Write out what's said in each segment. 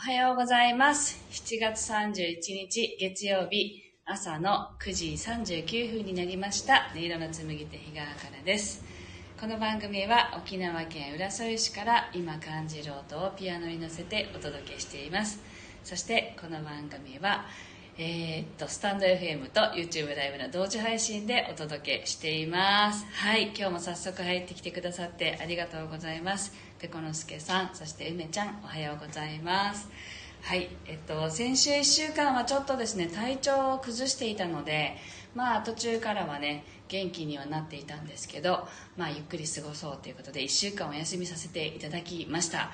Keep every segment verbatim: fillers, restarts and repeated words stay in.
はようございます。しちがつさんじゅういちにち月曜日朝のくじさんじゅうきゅうふんになりました。音色の紡手日川からです。この番組は沖縄県浦添市から今感じる音をピアノに乗せてお届けしています。そしてこの番組はえー、っとスタンド エフエム と YouTube ライブの同時配信でお届けしています。はい、今日も早速入ってきてくださってありがとうございます。ペコノスケさん、そして梅ちゃん、おはようございます。はい、えっと先週いっしゅうかんはちょっとですね体調を崩していたので、まあ途中からはね元気にはなっていたんですけど、まあゆっくり過ごそうということでいっしゅうかんお休みさせていただきました。はい、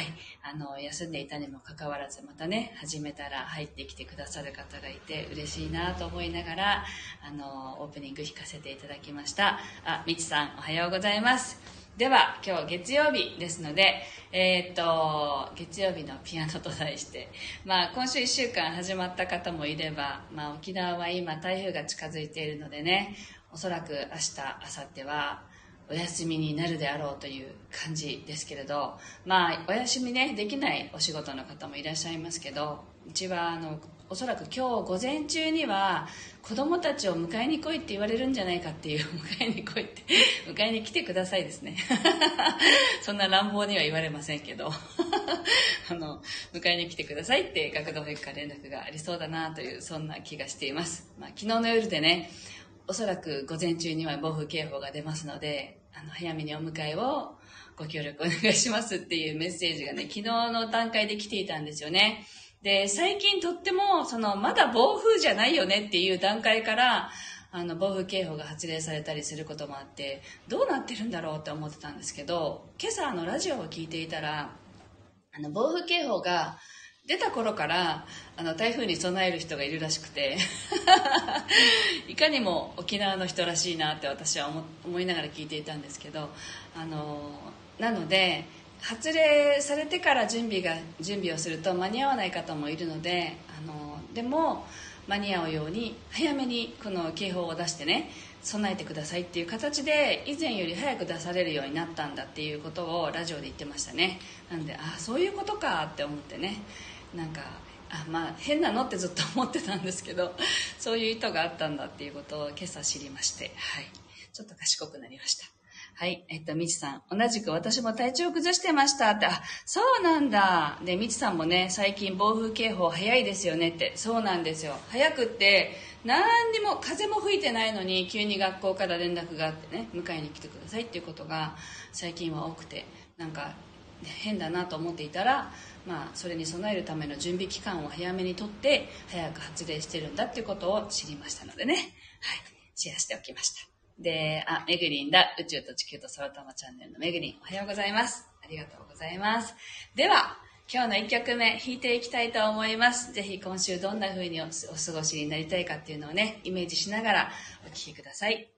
あの休んでいたにもかかわらずまたね始めたら入ってきてくださる方がいて嬉しいなと思いながらあのオープニング弾かせていただきました。あ、みちさんおはようございます。では今日月曜日ですので、えー、っと月曜日のピアノと題して、まあ、今週いっしゅうかん始まった方もいれば、まあ、沖縄は今台風が近づいているのでね、おそらく明日明後日はお休みになるであろうという感じですけれど、まあお休みねできないお仕事の方もいらっしゃいますけど、うちはあのおそらく今日午前中には子供たちを迎えに来いって言われるんじゃないかっていう、迎えに来いって迎えに来てくださいですねそんな乱暴には言われませんけどあの迎えに来てくださいって学童保育から連絡がありそうだなという、そんな気がしています。まあ、昨日の夜でね、おそらく午前中には暴風警報が出ますので、あの早めにお迎えをご協力お願いしますっていうメッセージがね昨日の段階で来ていたんですよね。で、最近とってもそのまだ暴風じゃないよねっていう段階からあの暴風警報が発令されたりすることもあって、どうなってるんだろうって思ってたんですけど、今朝のラジオを聞いていたら、あの暴風警報が出た頃からあの台風に備える人がいるらしくていかにも沖縄の人らしいなって私は 思, 思いながら聞いていたんですけど、あのなので発令されてから準備が準備をすると間に合わない方もいるので、あのでも間に合うように早めにこの警報を出してね備えてくださいっていう形で以前より早く出されるようになったんだっていうことをラジオで言ってましたね。なんで、あ、そういうことかって思ってね、なんかあ、まあ変なのってずっと思ってたんですけど、そういう意図があったんだっていうことを今朝知りまして、はい、ちょっと賢くなりました。はい、えっと、みちさん、同じく私も体調崩してましたって、あ、そうなんだ。で、みちさんもね、最近暴風警報早いですよねって、そうなんですよ。早くって、何にも、風も吹いてないのに、急に学校から連絡があってね、迎えに来てくださいっていうことが、最近は多くて、なんか、変だなと思っていたら、まあ、それに備えるための準備期間を早めにとって、早く発令してるんだっていうことを知りましたのでね、はい、シェアしておきました。で、あ、めぐりんだ、宇宙と地球と空玉チャンネルのめぐりん、おはようございます。ありがとうございます。では、今日のいっきょくめ弾いていきたいと思います。ぜひ今週どんな風に お, お過ごしになりたいかっていうのをね、イメージしながらお聴きください。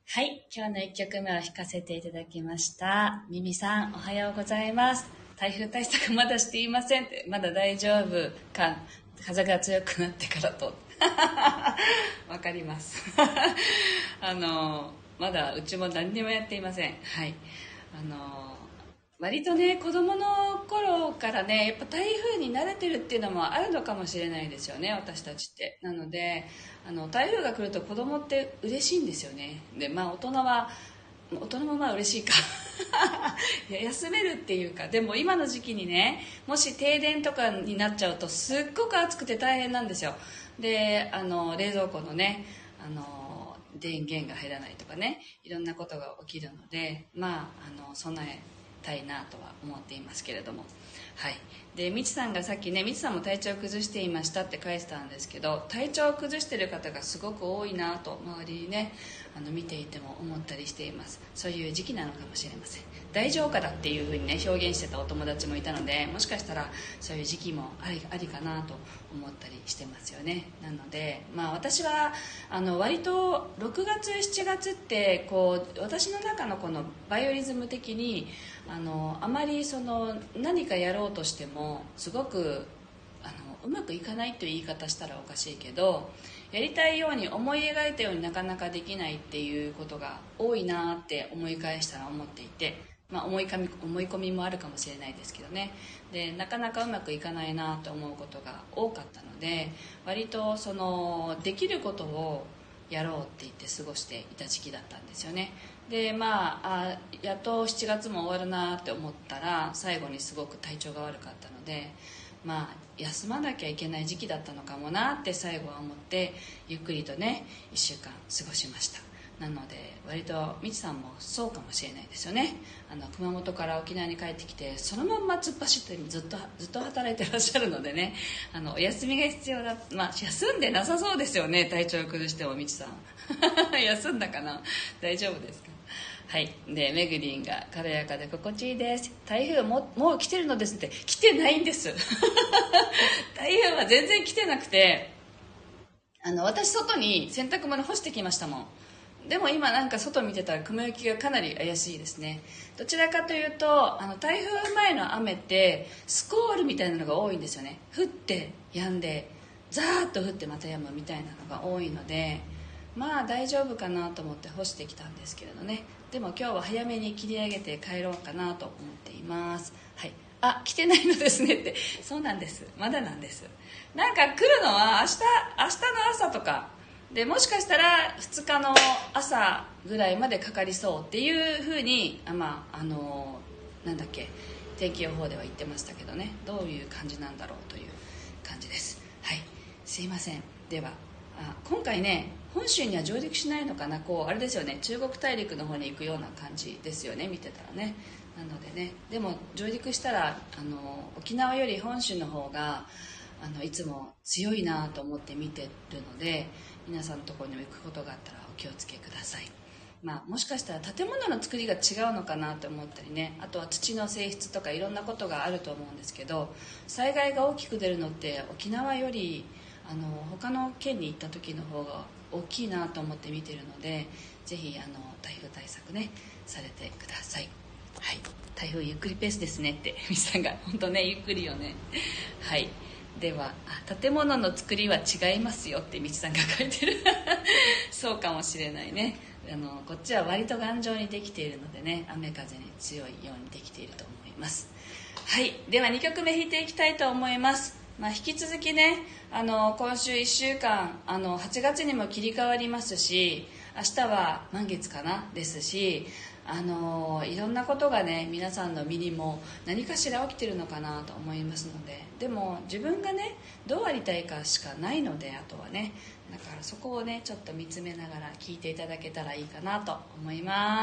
はい、今日のいっきょくめを弾かせていただきました。ミミさん、おはようございます。台風対策まだしていませんって、まだ大丈夫か、風が強くなってからと。わかります。あの、まだうちも何にもやっていません。はい。あの、割とね、子供の頃からね、やっぱ台風に慣れてるっていうのもあるのかもしれないですよね、私たちって。なので、あの台風が来ると子供って嬉しいんですよね。で、まあ大人は、大人もまあ嬉しいか。いや、休めるっていうか、でも今の時期にね、もし停電とかになっちゃうとすっごく暑くて大変なんですよ。で、あの、冷蔵庫のね、あの、電源が入らないとかね、いろんなことが起きるので、まあ、あの、備え、たいなとは思っていますけれども、はい。で、みちさんがさっきね、みちさんも体調を崩していましたって書いてたんですけど、体調を崩している方がすごく多いなと周りにね、あの見ていても思ったりしています。そういう時期なのかもしれません。大丈夫かだっていうふうにね、表現してたお友達もいたので、もしかしたらそういう時期もありありかなと思ったりしてますよね。なので、まあ私はあの割とろくがつしちがつってこう私の中のこのバイオリズム的にあのあまりその何かやろうとしてもすごくあのうまくいかないという言い方したらおかしいけど、やりたいように思い描いたようになかなかできないっていうことが多いなって思い返したら思っていて、まあ、思いかみ思い込みもあるかもしれないですけどね。で、なかなかうまくいかないなと思うことが多かったので、割とそのできることをやろうって言って過ごしていた時期だったんですよね。で、まあ、あやっとしちがつも終わるなって思ったら最後にすごく体調が悪かったので、まあ休まなきゃいけない時期だったのかもなって最後は思って、ゆっくりとねいっしゅうかん過ごしました。なので割とみちさんもそうかもしれないですよね。あの熊本から沖縄に帰ってきてそのまんま突っ走ってずっとずっと働いてらっしゃるのでね、あのお休みが必要だ。まあ休んでなさそうですよね、体調を崩してもみちさん。休んだかな、大丈夫ですか。はい。で、めぐりんが軽やかで心地いいです。台風ももう来てるのですって。来てないんです。台風は全然来てなくて、あの、私外に洗濯物干してきましたもん。でも今なんか外見てたら雲行きがかなり怪しいですね。どちらかというと、あの台風前の雨ってスコールみたいなのが多いんですよね。降って止んで、ザーッと降ってまた止むみたいなのが多いので、まあ大丈夫かなと思って干してきたんですけれどね。でも今日は早めに切り上げて帰ろうかなと思っています。はい。あ、来てないのですねって。そうなんです。まだなんです。なんか来るのは明日、明日の朝とかで、もしかしたらふつかの朝ぐらいまでかかりそうっていうふうに、あ、まあ、あの、なんだっけ、天気予報では言ってましたけどね、どういう感じなんだろうという感じです。はい。すいません。では、あ、今回ね、本州には上陸しないのかな、こうあれですよね、中国大陸の方に行くような感じですよね、見てたらね。なのでね、でも上陸したらあの沖縄より本州の方があのいつも強いなと思って見てるので、皆さんのところにも行くことがあったらお気をつけください。まあ、もしかしたら建物の作りが違うのかなと思ったりね、あとは土の性質とかいろんなことがあると思うんですけど、災害が大きく出るのって沖縄よりあの他の県に行った時の方が大きいなと思って見てるので、ぜひあの台風対策ねされてください。はい、台風ゆっくりペースですねってみさんが、本当ねゆっくりよね。はい。では、あ、建物の作りは違いますよってみちさんが書いてる。そうかもしれないね。あのこっちは割と頑丈にできているのでね、雨風に強いようにできていると思います。はい。ではにきょくめ弾いていきたいと思います。まあ、引き続きね、あの今週いっしゅうかん、あのはちがつにも切り替わりますし、明日は満月かなですし、あのいろんなことがね皆さんの身にも何かしら起きてるのかなと思いますので、でも自分がねどうありたいかしかないので、あとはね、だからそこをねちょっと見つめながら聞いていただけたらいいかなと思います。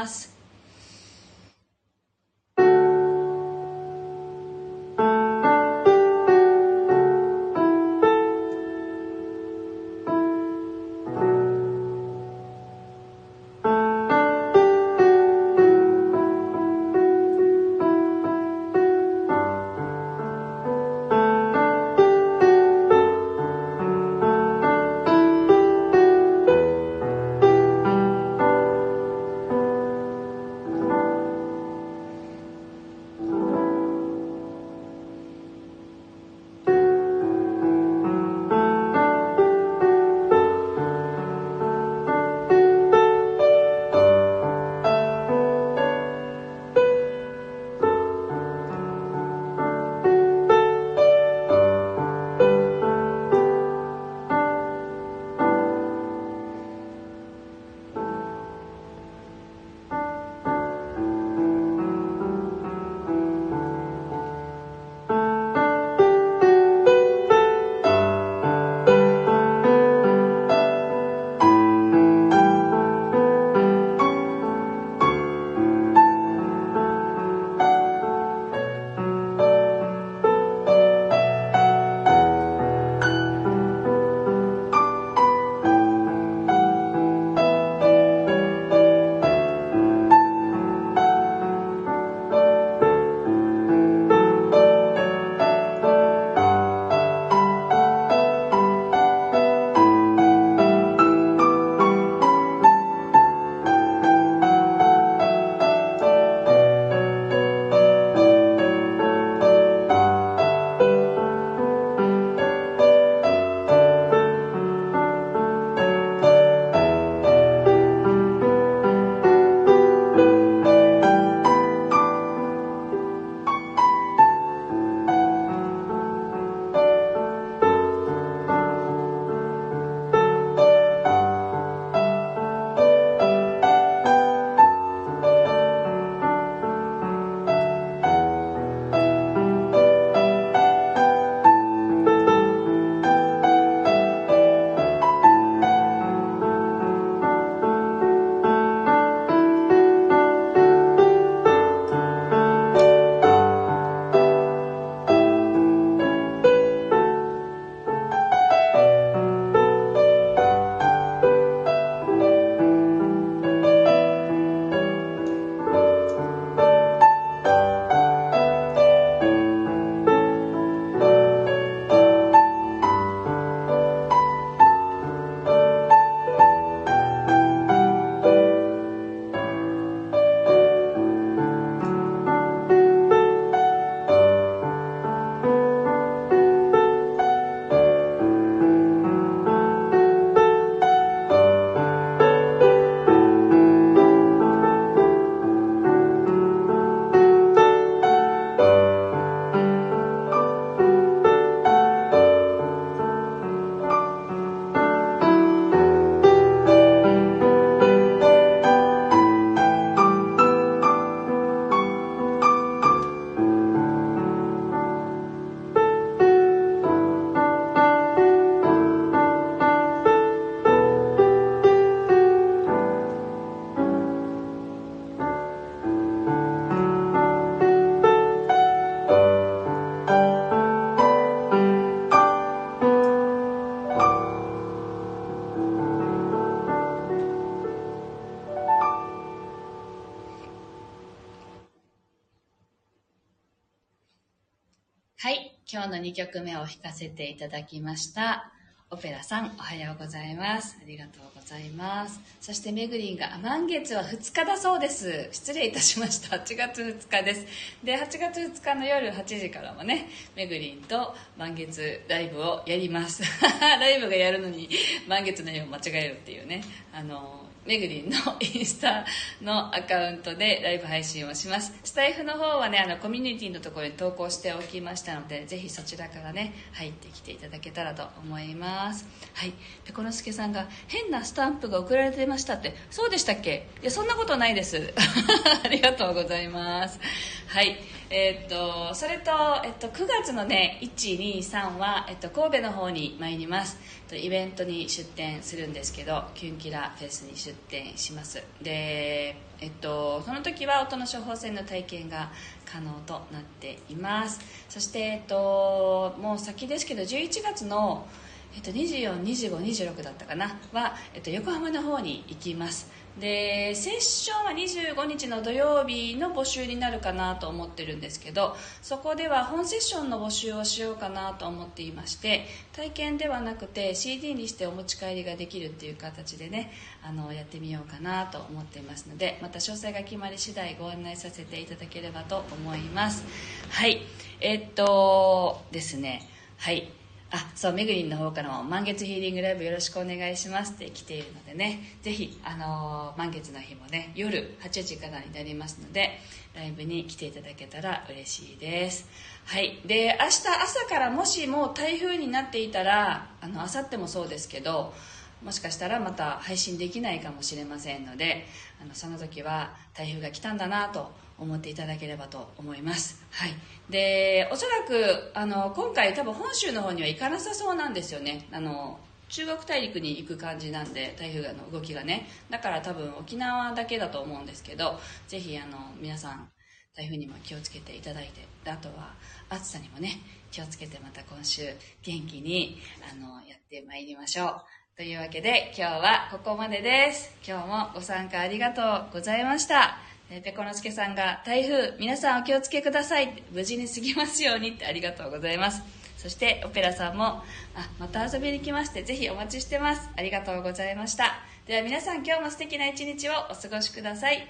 今日のにきょくめを弾かせていただきましたオペラさん、おはようございます。ありがとうございます。そしてめぐりんが満月はふつかだそうです。失礼いたしました。はちがつふつかです。ではちがつふつかの夜はちじからもね、めぐりんと満月ライブをやります。ライブがやるのに満月の日を間違えるっていうね、あのめぐりんのインスタのアカウントでライブ配信をします。スタイフの方はね、あのコミュニティのところに投稿しておきましたので、ぜひそちらからね入ってきていただけたらと思います。はい、ペコノスケさんが変なスタンプが送られてましたって、そうでしたっけ？いや、そんなことないです。ありがとうございます。はい、えー、っとそれと、えっと、くがつのねいち、に、さんは、えっと、神戸の方に参ります。イベントに出店するんですけど、キュンキラフェスに出店します。で、えっと、その時は音の処方箋の体験が可能となっています。そして、えっと、もう先ですけどじゅういちがつの、えっと、にじゅうよん、にじゅうご、にじゅうろくだったかなは、えっと、横浜の方に行きます。でセッションはにじゅうごにちの土曜日の募集になるかなと思ってるんですけど、そこでは本セッションの募集をしようかなと思っていまして、体験ではなくて シーディー にしてお持ち帰りができるっていう形でね、あのやってみようかなと思っていますので、また詳細が決まり次第ご案内させていただければと思います。はい、えっとですねはいあ、そう、めぐりんの方からも満月ヒーリングライブよろしくお願いしますって来ているのでね、ぜひ、あのー、満月の日もね夜はちじからになりますので、ライブに来ていただけたら嬉しいです。はい、で明日朝からもしも台風になっていたら、あの明後日もそうですけど、もしかしたらまた配信できないかもしれませんので、あのその時は台風が来たんだなと思っていただければと思います。はい、でおそらくあの今回多分本州の方には行かなさそうなんですよね。あの中国大陸に行く感じなんで、台風の動きがね、だから多分沖縄だけだと思うんですけど、ぜひあの皆さん台風にも気をつけていただいて、あとは暑さにもね気をつけて、また今週元気にあのやってまいりましょう。というわけで今日はここまでです。今日もご参加ありがとうございました。ペコノスケさんが台風皆さんお気をつけください、無事に過ぎますようにって、ありがとうございます。そしてオペラさんもあまた遊びに来まして、ぜひお待ちしてます。ありがとうございました。では皆さん今日も素敵な一日をお過ごしください。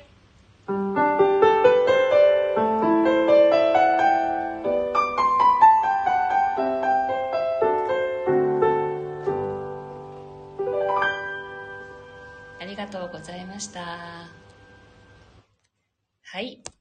ありがとうございました。はい。